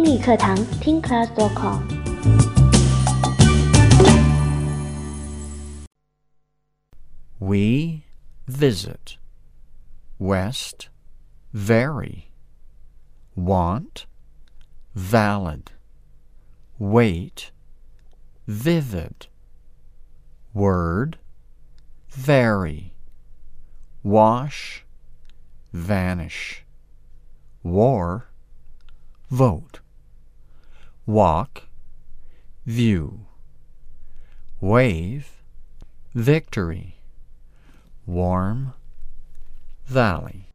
英语课堂听 class.com。 We visit. West, very. Want, valid. Wait, vivid. Word, vary. Wash, vanish. War, vote. Walk, view. Wave, victory. Warm, valley.